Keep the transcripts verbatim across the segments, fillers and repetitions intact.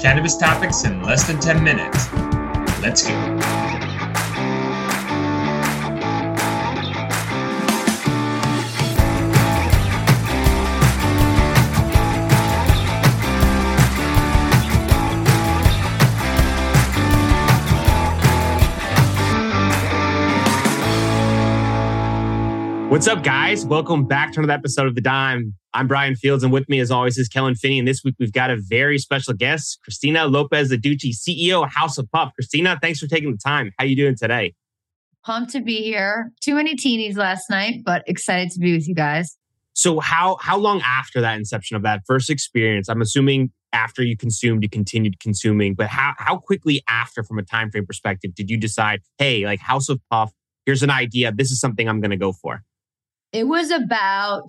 Cannabis topics in less than ten minutes. Let's go. What's up, guys? Welcome back to another episode of The Dime. I'm Brian Fields, and with me, as always, is Kellen Finney. And this week, we've got a very special guest, Christina Lopez-Aduchi, C E O of House of Puff. Christina, thanks for taking the time. How you doing today? Pumped to be here. Too many teenies last night, but excited to be with you guys. So how how long after that inception of that first experience, I'm assuming after you consumed, you continued consuming, but how how quickly after, from a time frame perspective, did you decide, hey, like House of Puff, here's an idea, this is something I'm going to go for? It was about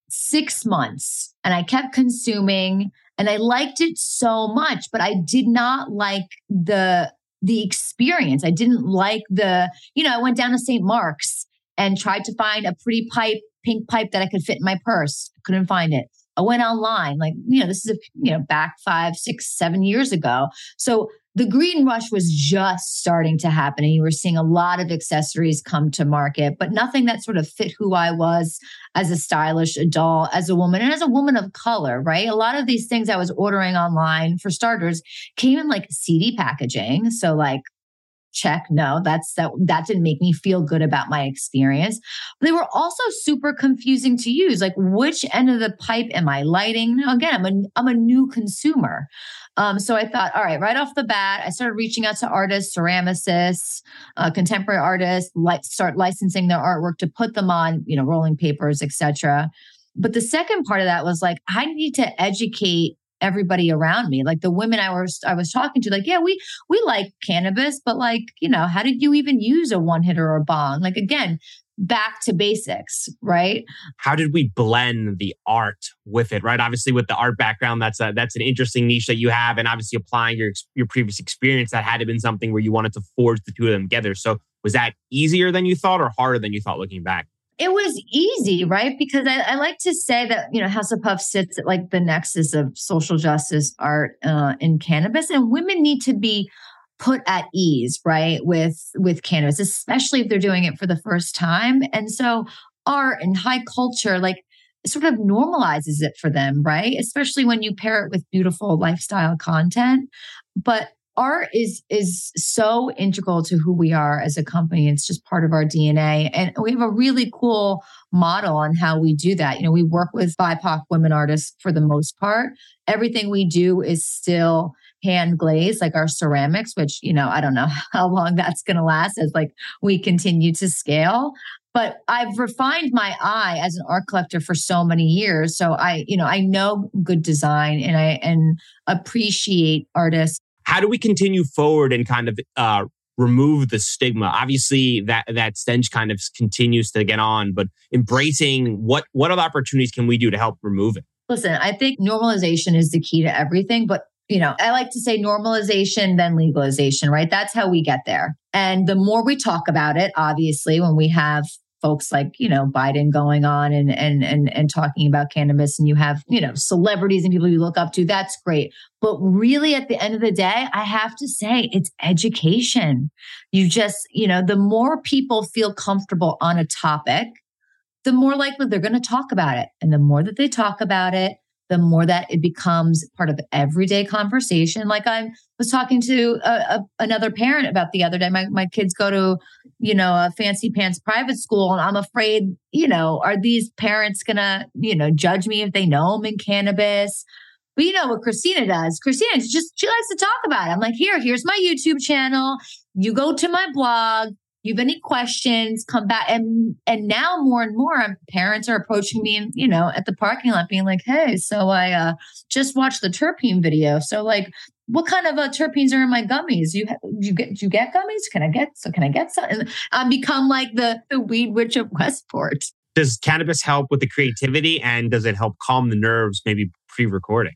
six months and I kept consuming and I liked it so much, but I did not like the the experience. I didn't like the, you know, I went down to Saint Mark's and tried to find a pretty pipe, pink pipe that I could fit in my purse. Couldn't find it. I went online, like, you know, this is, a, you know, back five, six, seven years ago. So the green rush was just starting to happen and you were seeing a lot of accessories come to market, but nothing that sort of fit who I was as a stylish adult, as a woman, and as a woman of color, right? A lot of these things I was ordering online, for starters, came in like C D packaging. So like, check, no, that's that that didn't make me feel good about my experience. But they were also super confusing to use. Like, which end of the pipe am I lighting? Now, again, I'm a I'm a new consumer. Um, so I thought, all right, right off the bat, I started reaching out to artists, ceramicists, uh, contemporary artists, like start licensing their artwork to put them on, you know, rolling papers, et cetera. But the second part of that was like, I need to educate everybody around me, like the women I was I was talking to, like, yeah, we we like cannabis, but like, you know, how did you even use a one hitter or a bong? Like, again, back to basics, right? How did we blend the art with it, right? Obviously, with the art background, that's a, that's an interesting niche that you have, and obviously applying your your previous experience, that had to been something where you wanted to forge the two of them together. So was that easier than you thought or harder than you thought looking back? It was easy, right? Because I, I like to say that, you know, House of Puff sits at like the nexus of social justice, art, uh, and cannabis, and women need to be put at ease, right, with with cannabis, especially if they're doing it for the first time. And so art and high culture, like, sort of normalizes it for them, right? Especially when you pair it with beautiful lifestyle content. But art is is so integral to who we are as a company. It's just part of our D N A. And we have a really cool model on how we do that. You know, we work with B I P O C women artists for the most part. Everything we do is still hand glazed, like our ceramics, which, you know, I don't know how long that's going to last as like we continue to scale. But I've refined my eye as an art collector for so many years. So I, you know, I know good design and I and appreciate artists. How do we continue forward and kind of uh, remove the stigma? Obviously, that that stench kind of continues to get on, but embracing what what other opportunities can we do to help remove it? Listen, I think normalization is the key to everything, but you know, I like to say normalization, then legalization, right? That's how we get there. And the more we talk about it, obviously, when we have folks like, you know, Biden going on and and and and talking about cannabis, and you have, you know, celebrities and people you look up to, that's great. But really, at the end of the day, I have to say it's education. You just, you know, the more people feel comfortable on a topic, the more likely they're going to talk about it. And the more that they talk about it, the more that it becomes part of everyday conversation. Like I was talking to a, a, another parent about the other day. My my kids go to, you know, a fancy pants private school, and I'm afraid, you know, are these parents gonna, you know, judge me if they know I'm in cannabis? But you know what Christina does? Christina just, she likes to talk about it. I'm like, here, here's my YouTube channel. You go to my blog. You have any questions, come back. And and now more and more parents are approaching me and, you know, at the parking lot being like, hey, so I uh, just watched the terpene video. So like, what kind of uh, terpenes are in my gummies? You ha- you get do you get gummies? Can I get so can I get some? And I become like the, the weed witch of Westport. Does cannabis help with the creativity, and does it help calm the nerves maybe pre-recording?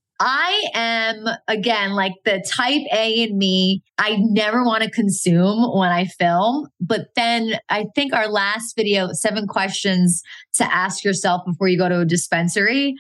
I am, again, like the type A in me. I never want to consume when I film. But then I think our last video, seven questions to ask yourself before you go to a dispensary,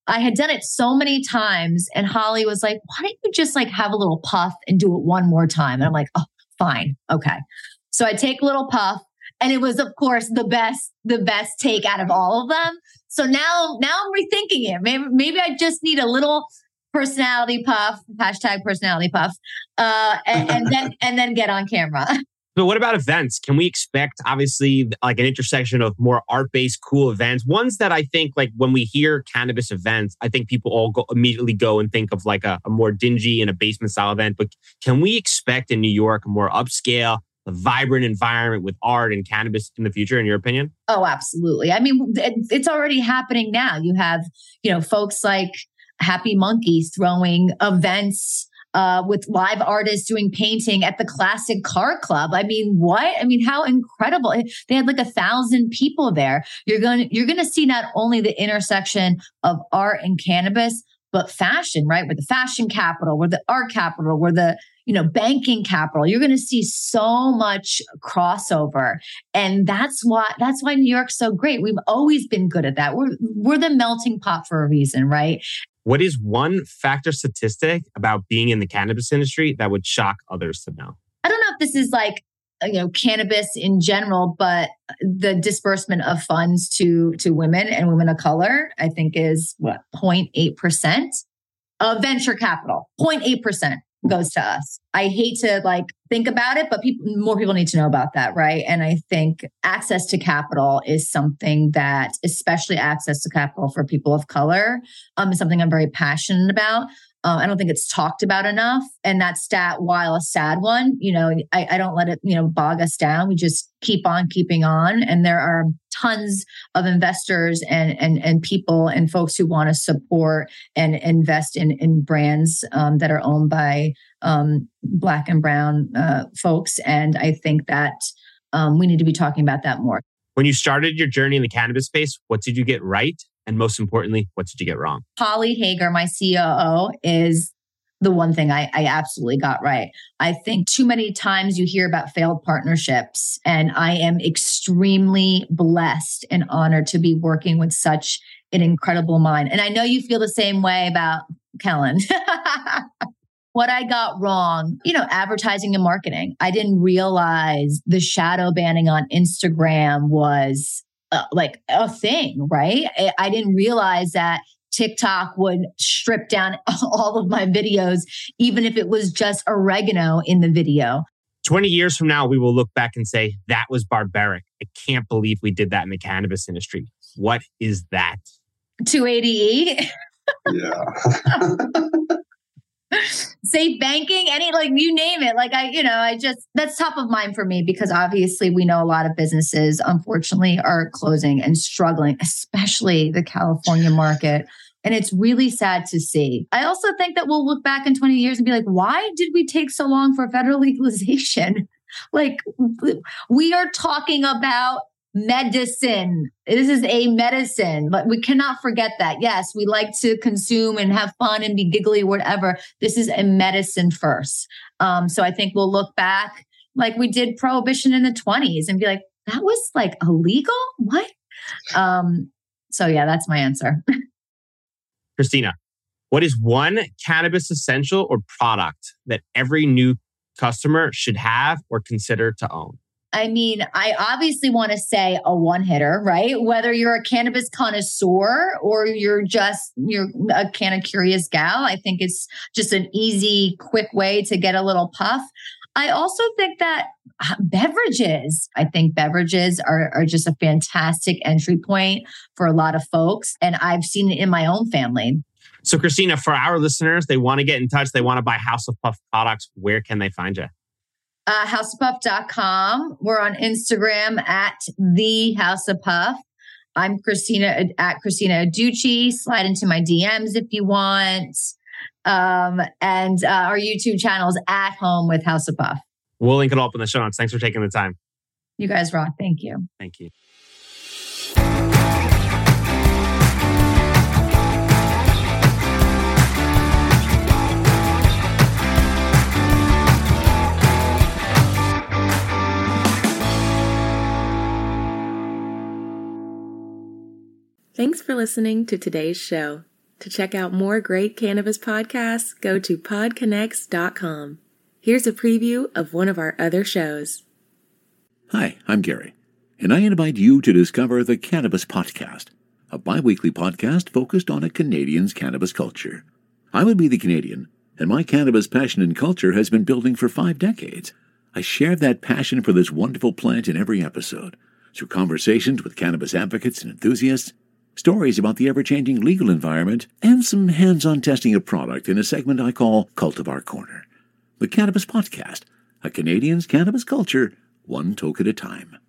I had done it so many times, and Holly was like, why don't you just like have a little puff and do it one more time? And I'm like, oh, fine. Okay. So I take a little puff, and it was, of course, the best, the best take out of all of them. So now, now I'm rethinking it. Maybe, maybe I just need a little personality puff, hashtag personality puff, uh, and, and then, and then get on camera. So what about events? Can we expect, obviously, like an intersection of more art-based, cool events? Ones that I think, like when we hear cannabis events, I think people all go immediately go and think of like a, a more dingy and a basement style event. But can we expect in New York a more upscale, a vibrant environment with art and cannabis in the future, in your opinion? Oh, absolutely. I mean, it, it's already happening now. You have, you know, folks like Happy Monkeys throwing events Uh, with live artists doing painting at the Classic Car Club. I mean, what? I mean, how incredible! They had like a thousand people there. You're going, you're going to see not only the intersection of art and cannabis, but fashion. Right? We're the fashion capital. We're the art capital. We're the you know banking capital. You're going to see so much crossover, and that's why that's why New York's so great. We've always been good at that. We're we're the melting pot for a reason, right? What is one factor statistic about being in the cannabis industry that would shock others to know? I don't know if this is like, you know, cannabis in general, but the disbursement of funds to, to women and women of color, I think is what, zero point eight percent of venture capital, zero point eight percent goes to us. I hate to like think about it, but people, more people need to know about that, right? And I think access to capital is something that, especially access to capital for people of color, um, is something I'm very passionate about. Uh, I don't think it's talked about enough. And that stat, while a sad one, you know, I, I don't let it, you know, bog us down. We just keep on keeping on. And there are tons of investors and and and people and folks who want to support and invest in in brands um, that are owned by um, Black and Brown uh, folks. And I think that um, we need to be talking about that more. When you started your journey in the cannabis space, what did you get right? And most importantly, what did you get wrong? Holly Hager, my C O O, is the one thing I, I absolutely got right. I think too many times you hear about failed partnerships, and I am extremely blessed and honored to be working with such an incredible mind. And I know you feel the same way about Kellen. What I got wrong, you know, advertising and marketing. I didn't realize the shadow banning on Instagram was Uh, like a thing, right? I, I didn't realize that TikTok would strip down all of my videos, even if it was just oregano in the video. twenty years from now, we will look back and say, that was barbaric. I can't believe we did that in the cannabis industry. What is that? two eighty E? Yeah. Safe banking, any, like you name it. Like I, you know, I just, that's top of mind for me because obviously we know a lot of businesses, unfortunately, are closing and struggling, especially the California market. And it's really sad to see. I also think that we'll look back in twenty years and be like, why did we take so long for federal legalization? Like we are talking about medicine. This is a medicine, but we cannot forget that. Yes, we like to consume and have fun and be giggly, whatever. This is a medicine first. Um, so I think we'll look back like we did prohibition in the twenties and be like, that was like illegal? What? Um, so yeah, that's my answer. Christina, what is one cannabis essential or product that every new customer should have or consider to own? I mean, I obviously want to say a one hitter, right? Whether you're a cannabis connoisseur or you're just, you're a can of curious gal, I think it's just an easy, quick way to get a little puff. I also think that beverages, I think beverages are, are just a fantastic entry point for a lot of folks. And I've seen it in my own family. So Christina, for our listeners, they want to get in touch. They want to buy House of Puff products. Where can they find you? Uh, house of puff dot com. We're on Instagram at the House of Puff. I'm Christina at Christina Aducci. Slide into my D Ms if you want. Um, and uh, our YouTube channel is At Home with House of Puff. We'll link it all up in the show notes. Thanks for taking the time. You guys rock. Thank you. Thank you. Thanks for listening to today's show. To check out more great cannabis podcasts, go to pod connects dot com. Here's a preview of one of our other shows. Hi, I'm Gary, and I invite you to discover the Cannabis Podcast, a bi-weekly podcast focused on a Canadian's cannabis culture. I would be the Canadian, and my cannabis passion and culture has been building for five decades. I share that passion for this wonderful plant in every episode, through conversations with cannabis advocates and enthusiasts, stories about the ever-changing legal environment, and some hands-on testing of product in a segment I call Cultivar Corner. The Cannabis Podcast, a Canadian's cannabis culture, one toke at a time.